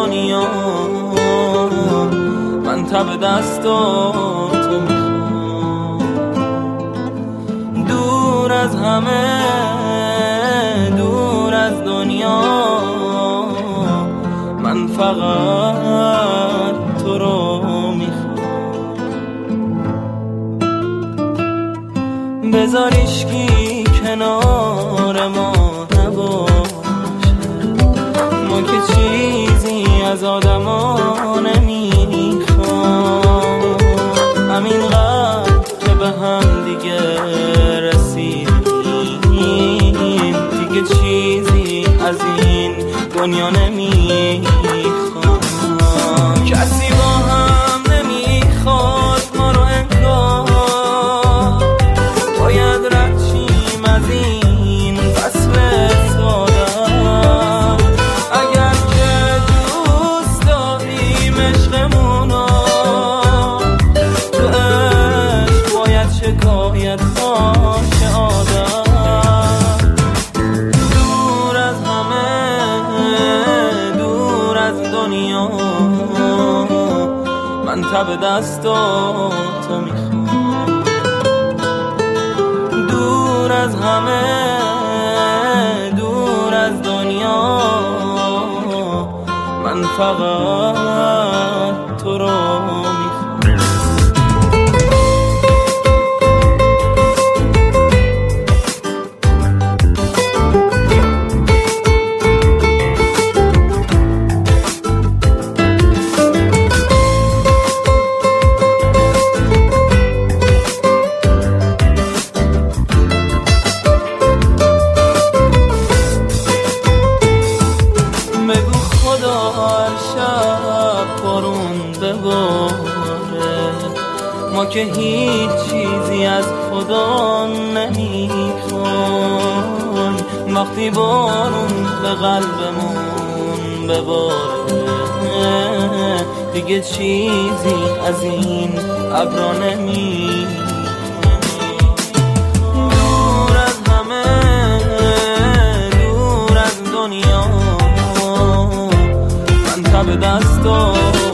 دنیا من تب دستاتو میخوام. دور از همه، دور از دنیا من فقط تو رو میخوام. بذار عشقی کنار ما نباشه، ما که چیزی از آدما نمیخوام. همینقدر که به هم دیگه رسیدیم، دیگه چیزی از این دنیا نمیخوام. کسی با هم نمیخواد ما رو انگار، باید رد شیم از این فصل ساده. اگر که دوست داریم عشقمونو، تو عشق باید شکایت باشه عادت. دور از همه، دور از دنیا من تب دستاتو میخوام. دور از همه، دور از دنیا من فقط تو رو میخوام. شب بارون بباره، ما که هیچ چیزی از خدا نمیخوایم. وقتی بارون به قلبمون بباره، دیگه چیزی از این ابرا نمیخوایم. دور از همه، دور از دنیا من تب دستات